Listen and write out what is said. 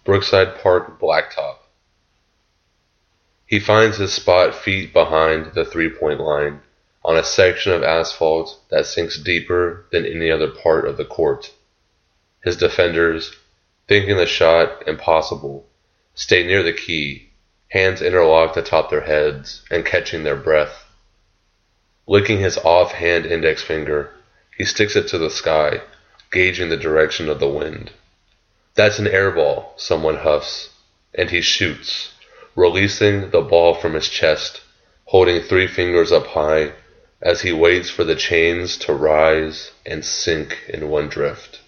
Brookside Park Blacktop. He finds his spot feet behind the three-point line, on a section of asphalt that sinks deeper than any other part of the court. His defenders, thinking the shot impossible, stay near the key, hands interlocked atop their heads and catching their breath. Licking his off-hand index finger, he sticks it to the sky, gauging the direction of the wind. "That's an air ball," someone huffs, and he shoots, releasing the ball from his chest, holding 3 fingers up high as he waits for the chains to rise and sink in one drift.